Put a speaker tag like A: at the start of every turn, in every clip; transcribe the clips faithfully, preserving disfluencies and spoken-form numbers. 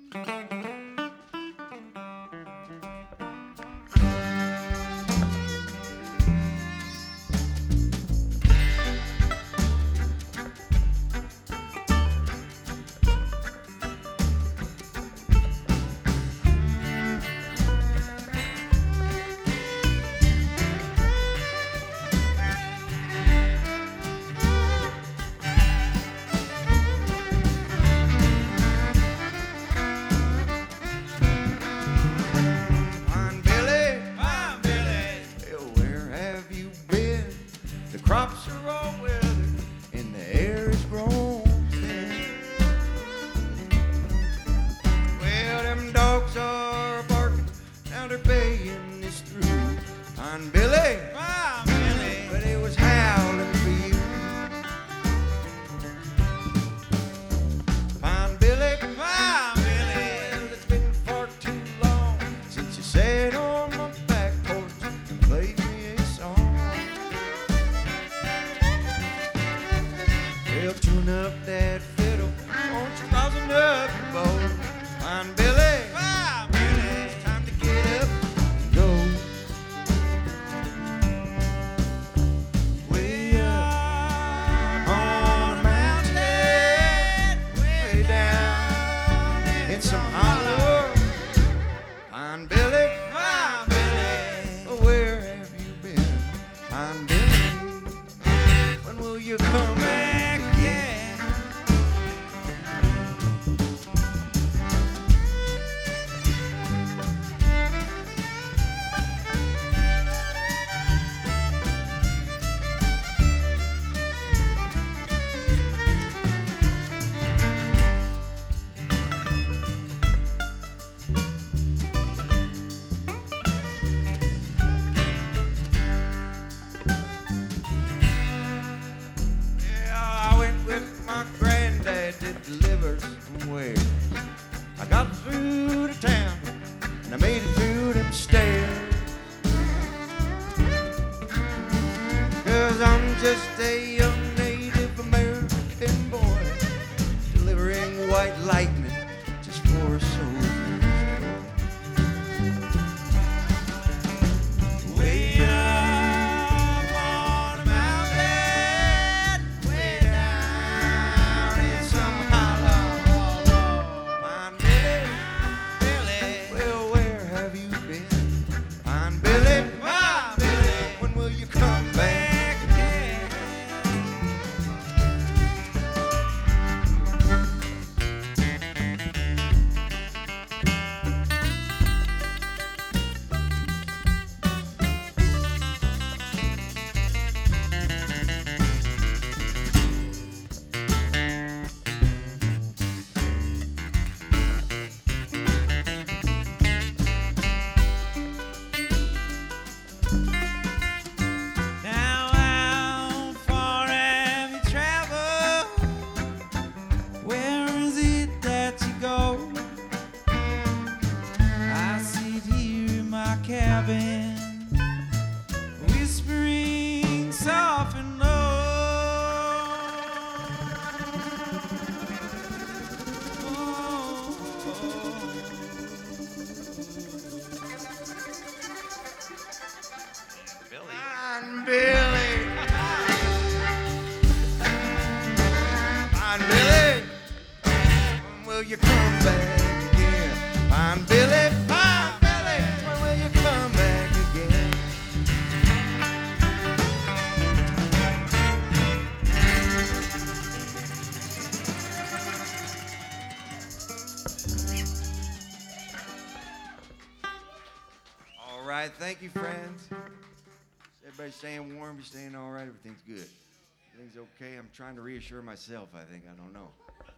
A: Thank you, friends. Everybody's staying warm. You're staying all right. Everything's good. Everything's okay. I'm trying to reassure myself, I think. I don't know.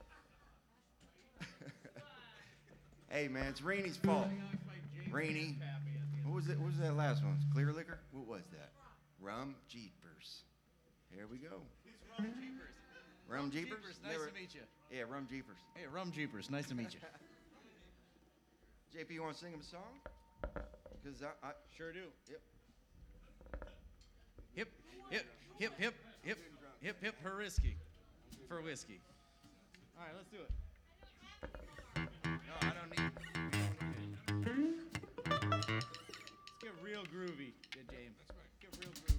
A: Hey, man, it's Rainy's fault. Rainy. What was it? What was that last one? Clear liquor? What was that? Rum Jeepers. Here we go.
B: It's Rum Jeepers.
A: Rum Jeepers?
B: Jeepers. Nice
A: Never...
B: to meet you.
A: Yeah, Rum Jeepers.
B: Hey, Rum Jeepers. Nice to meet you.
A: J P, you want to sing him a song? Because I, I
B: sure do.
A: Yep.
B: Hip, hip, hip, hip, hip, hip, hip, Hrisky for whiskey. All right, let's do it.
A: No, I don't
B: Good, James.
C: That's right.
B: Get real great.